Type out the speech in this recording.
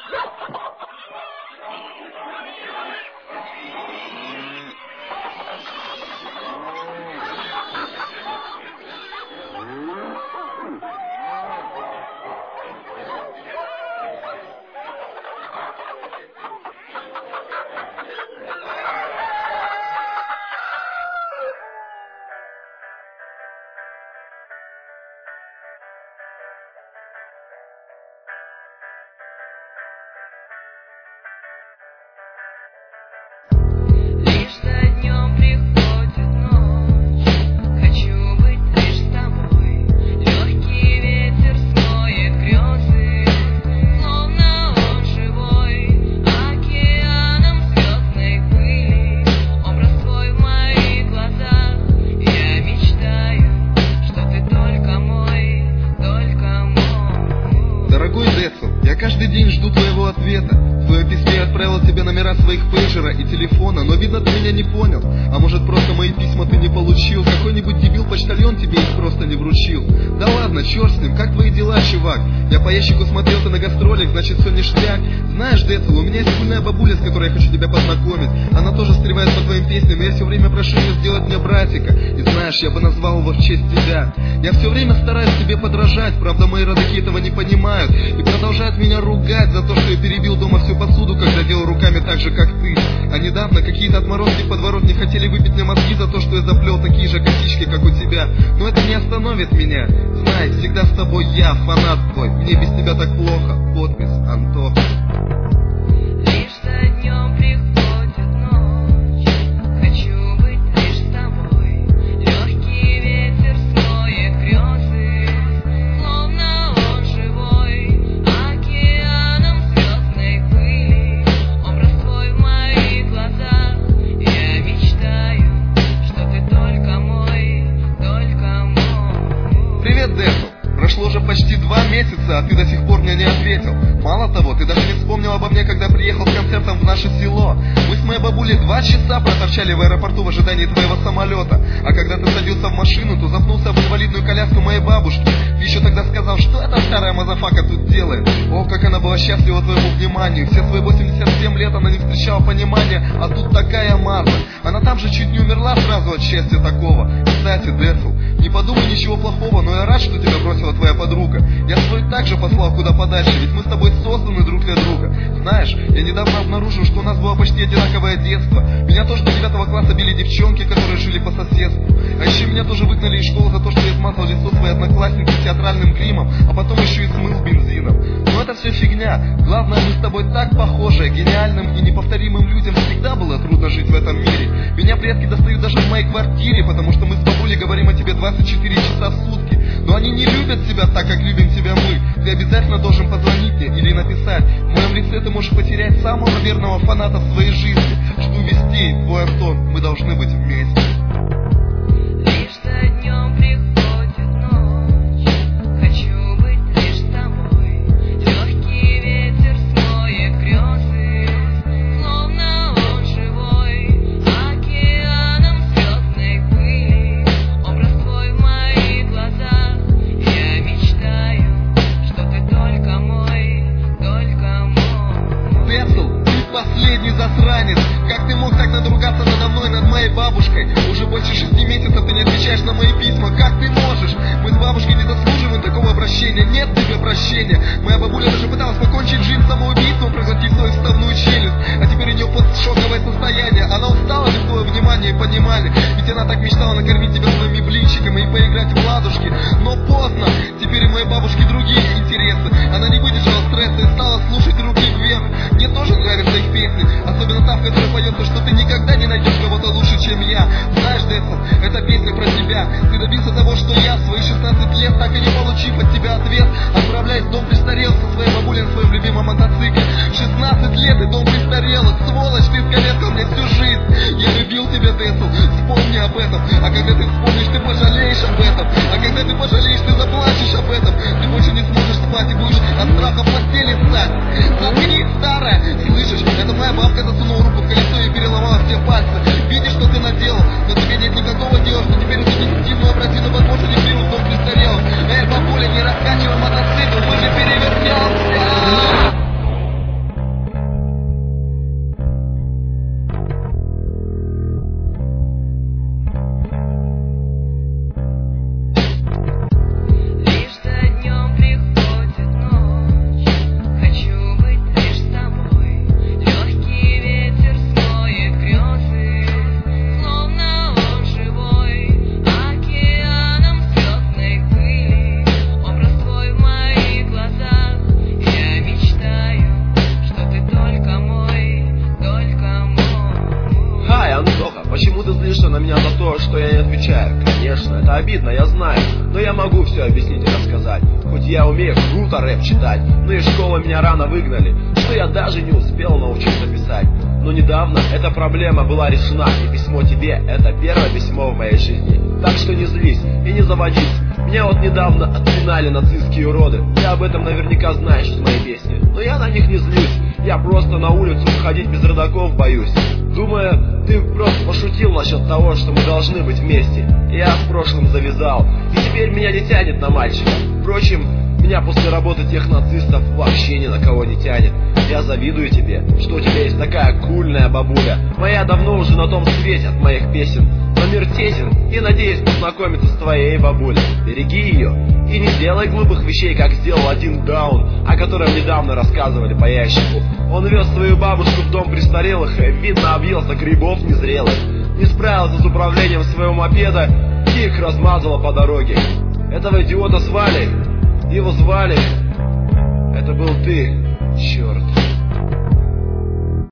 Я каждый день жду твоего ответа. В твоем письме я отправил тебе номера своих пейджера и телефона, но видно, ты меня не понял. А может, просто мои письма ты не получил? Какой-нибудь дебил-почтальон тебе их просто не вручил. Да ладно, черт с ним, как твои дела, чувак? Я по ящику смотрел, ты на гастролях, значит все ништяк. Знаешь, Децл, у меня есть школьная бабуля, с которой я хочу тебя познакомить. Она тоже встревает по твоим песням, и я все время прошу ее сделать мне братика. И знаешь, я бы назвал его в честь тебя. Я все время стараюсь тебе подражать, правда мои родаки этого не понимают и продолжают меня ругать за то, что я перебил дома всю посуду, когда делал руками так же, как ты. А недавно какие-то отморозки в подворотне хотели выбить мне мозги за то, что я заплел такие же косички, как у тебя. Но это не остановит меня. Знай, всегда с тобой я, фанат твой. Мне без тебя так плохо. Подпись Антоха. Прошло уже почти 2 месяца, а ты до сих пор мне не ответил. Мало того, ты даже не вспомнил обо мне, когда приехал с концертом в наше село. Мы с моей бабулей 2 часа проторчали в аэропорту в ожидании твоего самолета. А когда ты садился в машину, то запнулся в инвалидную коляску моей бабушки. Ты еще тогда сказал, что эта старая мазафака тут делает. О, как она была счастлива твоему вниманию. Все свои 87 лет она не встречала понимания, а тут такая маза. Она там же чуть не умерла сразу от счастья такого. Кстати, Децл, не подумай ничего плохого, но я рад, что тебя бросила твоя подруга. Я свой также послал куда подальше, ведь мы с тобой созданы друг для друга. Знаешь, я недавно обнаружил, что у нас было почти одинаковое детство. Меня тоже до 9 класса били девчонки, которые жили по соседству. А еще меня тоже выгнали из школы за то, что я смазал лицо своей одноклассницы театральным гримом, а потом еще и смыл бензином. Но это все фигня. Главное, мы с тобой так похожи. Гениальным и неповторимым людям всегда было трудно жить в этом мире. Меня предки достают даже в моей квартире, потому что мы с бабулей говорим о тебе 24 часа в сутки. Но они не любят тебя так, как любим тебя мы. Ты обязательно должен позвонить мне или написать. В моем лице ты можешь потерять самого верного фаната в своей жизни. Жду вестей, твой Антон, мы должны быть вместе. Лишь за днем приходит ночь, хочу быть лишь с тобой. Легкий ветер смоет грезы, словно он живой. Океаном звездной пыли, образ твой в моих глазах. Я мечтаю, что ты только мой, только мой. Децл, ты последний засранец. Как ты мог так надругаться надо мной, над моей бабушкой? Уже больше 6 месяцев ты не отвечаешь на мои письма. Как ты можешь? Мы с бабушкой не заслуживаем такого обращения. Нет тебе прощения. Моя бабуля даже пыталась покончить жизнь самоубийством, проглотив свою вставную челюсть. А теперь у нее постшоковое состояние. Она устала без твоего внимания и понимания. Ведь она так мечтала накормить тебя своими блинчиками и поиграть в ладушки. Но поздно. Теперь у моей бабушки другие интересы. Она не выдержала стресса и стала слушать «Руки вверх». Мне тоже нравятся их песни. Особенно та, в которой поется, что ты никогда не найдешь кого-то лучше, чем я. Знаешь, Децл, эта песня про тебя. Ты добился того, что я в свои 16 лет, так и не получив от тебя ответ, отправляясь в дом престарелых со своей бабулей на своем любимом мотоцикле. 16 лет и дом престарелых. Сволочь, ты искалечил мне всю жизнь. Я любил тебя, Децл, вспомни об этом. А когда ты вспомнишь, ты пожалеешь об этом. А когда ты пожалеешь, ты заплачешь об этом. Ты больше не сможешь спать и будешь от страха в постели ссать. Заткнись, старая. Слышишь, это моя бабка засунула руку в колесо и переломала все пальцы. Видишь, что ты наделал, но тебе нет никакого дела, что теперь эту дефективную образину возможно не берут в дом престарелых. Эй, бабуля, не раскачивай мотоцикл, мы же перевернемся. на меня за то, что я не отвечаю. Конечно, это обидно, я знаю, но я могу все объяснить и рассказать. Хоть я умею круто рэп читать, но из школы меня рано выгнали, что я даже не успел научиться писать. Но недавно эта проблема была решена, и письмо тебе — это первое письмо в моей жизни. Так что не злись и не заводись. Меня вот недавно отпинали нацистские уроды. Ты об этом наверняка знаешь из моей песни, но я на них не злюсь. Я просто на улицу выходить без родаков боюсь. Думаю, ты просто пошутил насчет того, что мы должны быть вместе. Я в прошлом завязал, и теперь меня не тянет на мальчика. Впрочем, меня после работы тех нацистов вообще ни на кого не тянет. Я завидую тебе, что у тебя есть такая кульная бабуля. Моя давно уже на том свете от моих песен. Но мир тесен, и надеюсь познакомиться с твоей бабулей. Береги ее и не делай глупых вещей, как сделал один Даун, о котором недавно рассказывали по ящику. Он вез свою бабушку в дом престарелых, видно, объелся грибов незрелых. Не справился с управлением своего мопеда, и их размазало по дороге. Этого идиота звали, его звали. Это был ты, черт.